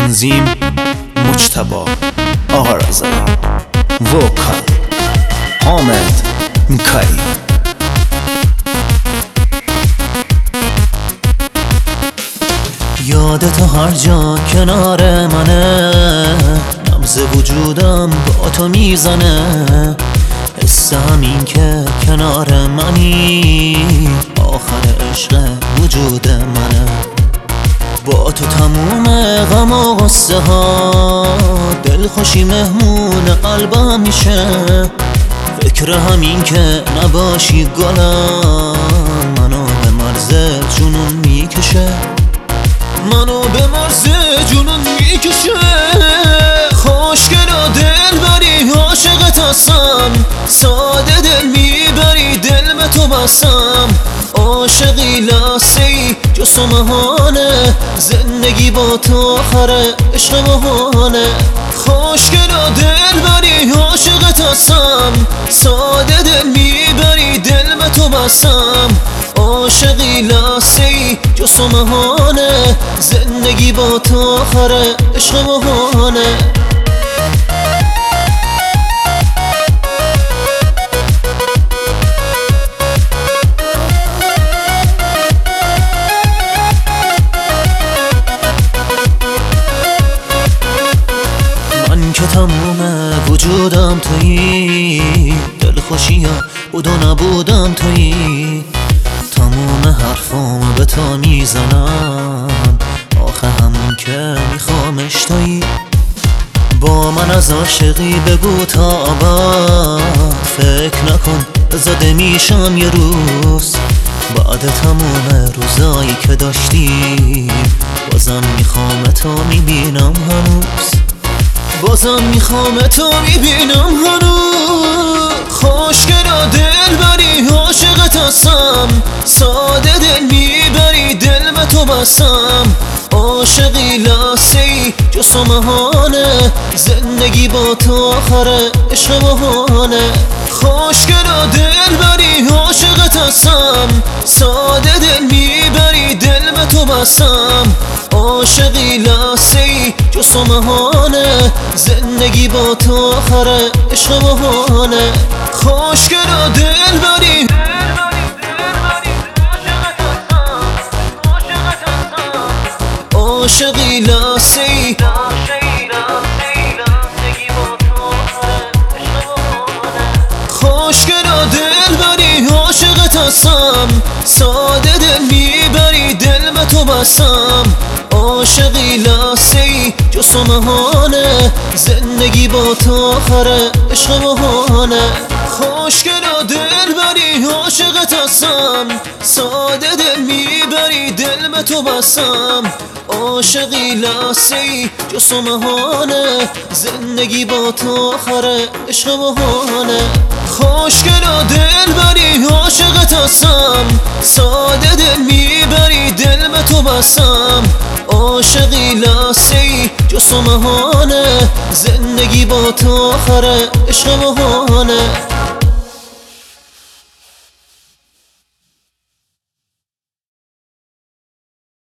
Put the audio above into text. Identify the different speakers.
Speaker 1: تنظیم مجتبی آقارزایی، وکال حامد میکایی. یادت هر جا کنار منه، نبض وجودم با تو میزنه، حس همین که کنار منی آخر عشق وجود منه. با تو تموم غم و غصه ها، دلخوشی مهمون قلبم میشه، فکر همین که نباشی گلم منو به مرز جنون میکشه، منو به مرز جنون میکشه. خوشگلا دل بری عاشقت هستم، ساده دل میبری دل به تو بستم، عاشقی لحظه‌ای جز تو مهانه، زندگی با تو آخر عشق مهانه. خوشگلا دل بری عاشقت هستم، ساده دل میبری دل به تو بستم، عاشقی لحظه‌ای جز تو مهانه، زندگی با تو آخر عشق مهانه. من که تموم وجودم تویی، دلخوشی ها بود و نبودم تویی، تموم حرفام به تو میزنم، آخه همون که میخوامش تویی. با من از عاشقی بگو تا ابد، فکر نکن زده میشم یه روز، بعد تموم روزایی که داشتیم بازم میخوام تو میبینم هنوز، بازم میخوام تو میبینم هنوز. خوشگلا دل بری عاشقت هستم، ساده دل میبری دل به تو بستم، عاشقی لحظه‌ای جز تو مهانه، زندگی با تو آخر عشق مهانه. خوشگلا دل بری عاشقت هستم، ساده دل میبری دل به تو بستم، عاشقی لحظه‌ای جز تو مهانه، زندگی با تو آخر عشق مهانه. خوشگلا دل بری عاشقی لحظه‌ای خوشگلا دل بری عاشقت هستم، ساده دل میبری دل به تو بستم، عاشقی لحظه‌ای جز تو مهانه، زندگی با تو آخر عشق مهانه. خوشگلا دل بری عاشقت هستم، ساده دل میبری دل به تو بستم، عاشقی لحظه‌ای جز تو مهانه، زندگی با تو آخر عشق مهانه. خوشگلا دل بری عاشقت هستم، ساده دل میبری دل به تو بستم، عاشقی لحظه‌ای جز تو مهانه، زندگی با تو آخر عشق مهانه.